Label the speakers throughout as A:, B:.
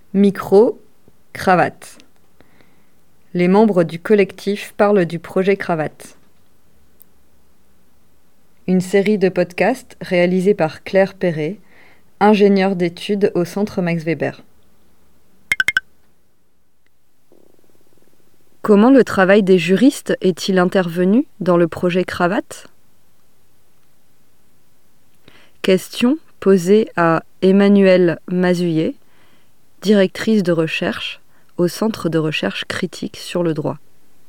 A: Micro, cravate. Les membres du collectif parlent du projet Cravate. Une série de podcasts réalisés par Claire Perret, ingénieure d'études au Centre Max Weber. Comment le travail des juristes est-il intervenu dans le projet Cravate ? Question posée à Emmanuelle Mazuillet, directrice de recherche au Centre de recherche critique sur le droit.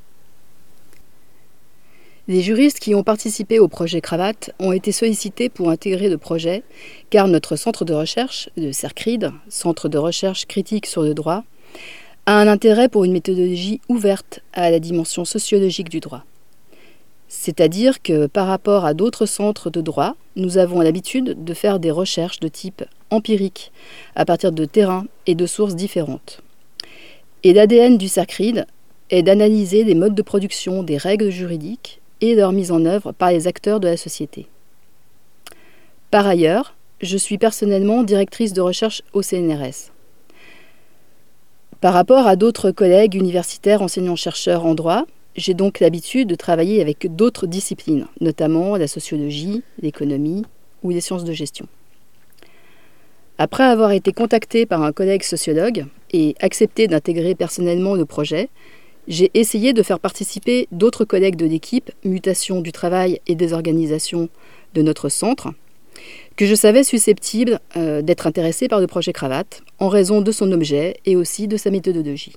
B: Les juristes qui ont participé au projet Cravate ont été sollicités pour intégrer le projet, car notre centre de recherche, le CERCRID, Centre de recherche critique sur le droit, a un intérêt pour une méthodologie ouverte à la dimension sociologique du droit. C'est-à-dire que par rapport à d'autres centres de droit, nous avons l'habitude de faire des recherches de type empirique, à partir de terrains et de sources différentes. Et l'ADN du CERCRID est d'analyser les modes de production des règles juridiques et leur mise en œuvre par les acteurs de la société. Par ailleurs, je suis personnellement directrice de recherche au CNRS. Par rapport à d'autres collègues universitaires enseignants-chercheurs en droit, j'ai donc l'habitude de travailler avec d'autres disciplines, notamment la sociologie, l'économie ou les sciences de gestion. Après avoir été contactée par un collègue sociologue et accepté d'intégrer personnellement le projet, j'ai essayé de faire participer d'autres collègues de l'équipe Mutation du travail et des organisations de notre centre, que je savais susceptibles d'être intéressés par le projet Cravate, en raison de son objet et aussi de sa méthodologie.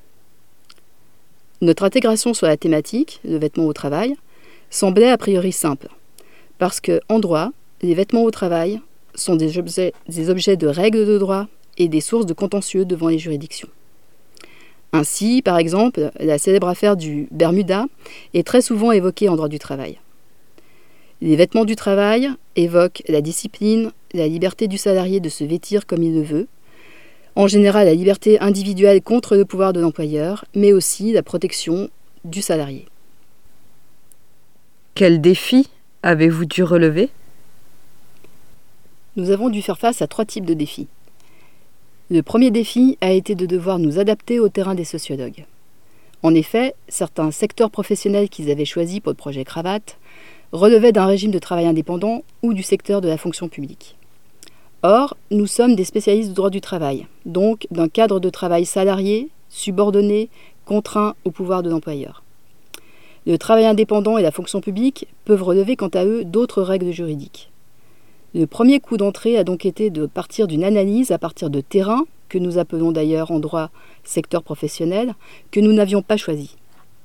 B: Notre intégration sur la thématique, le vêtement au travail, semblait a priori simple, parce qu'en droit, les vêtements au travail sont des objets de règles de droit et des sources de contentieux devant les juridictions. Ainsi, par exemple, la célèbre affaire du Bermuda est très souvent évoquée en droit du travail. Les vêtements du travail évoquent la discipline, la liberté du salarié de se vêtir comme il le veut, en général la liberté individuelle contre le pouvoir de l'employeur, mais aussi la protection du salarié.
A: Quels défis avez-vous dû relever ?
B: Nous avons dû faire face à 3 types de défis. Le premier défi a été de devoir nous adapter au terrain des sociologues. En effet, certains secteurs professionnels qu'ils avaient choisis pour le projet Cravate relevaient d'un régime de travail indépendant ou du secteur de la fonction publique. Or, nous sommes des spécialistes du droit du travail, donc d'un cadre de travail salarié, subordonné, contraint au pouvoir de l'employeur. Le travail indépendant et la fonction publique peuvent relever quant à eux d'autres règles juridiques. Le premier coup d'entrée a donc été de partir d'une analyse à partir de terrains, que nous appelons d'ailleurs en droit secteur professionnel, que nous n'avions pas choisi.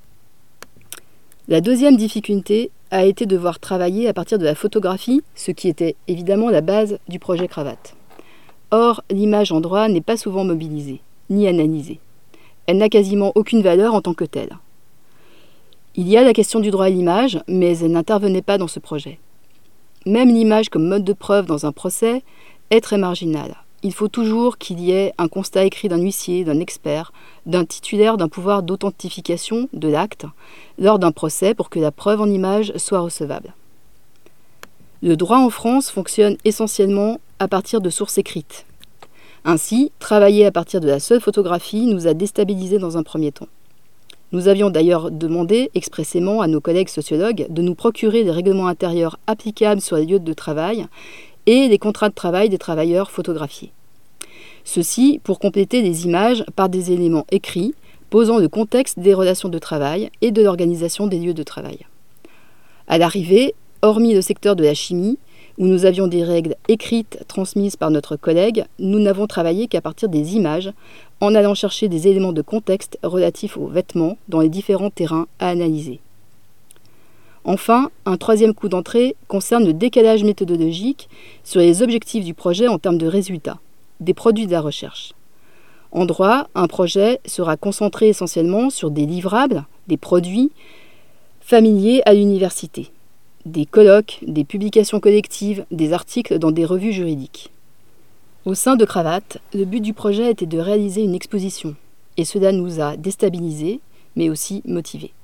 B: La deuxième difficulté a été de devoir travailler à partir de la photographie, ce qui était évidemment la base du projet Cravate. Or, l'image en droit n'est pas souvent mobilisée, ni analysée. Elle n'a quasiment aucune valeur en tant que telle. Il y a la question du droit à l'image, mais elle n'intervenait pas dans ce projet. Même l'image comme mode de preuve dans un procès est très marginale. Il faut toujours qu'il y ait un constat écrit d'un huissier, d'un expert, d'un titulaire d'un pouvoir d'authentification de l'acte lors d'un procès pour que la preuve en image soit recevable. Le droit en France fonctionne essentiellement à partir de sources écrites. Ainsi, travailler à partir de la seule photographie nous a déstabilisés dans un premier temps. Nous avions d'ailleurs demandé expressément à nos collègues sociologues de nous procurer des règlements intérieurs applicables sur les lieux de travail et les contrats de travail des travailleurs photographiés. Ceci pour compléter les images par des éléments écrits posant le contexte des relations de travail et de l'organisation des lieux de travail. À l'arrivée, hormis le secteur de la chimie, où nous avions des règles écrites transmises par notre collègue, nous n'avons travaillé qu'à partir des images, en allant chercher des éléments de contexte relatifs aux vêtements dans les différents terrains à analyser. Enfin, un troisième coup d'entrée concerne le décalage méthodologique sur les objectifs du projet en termes de résultats, des produits de la recherche. En droit, un projet sera concentré essentiellement sur des livrables, des produits familiers à l'université, des colloques, des publications collectives, des articles dans des revues juridiques. Au sein de Cravate, le but du projet était de réaliser une exposition, et cela nous a déstabilisés, mais aussi motivés.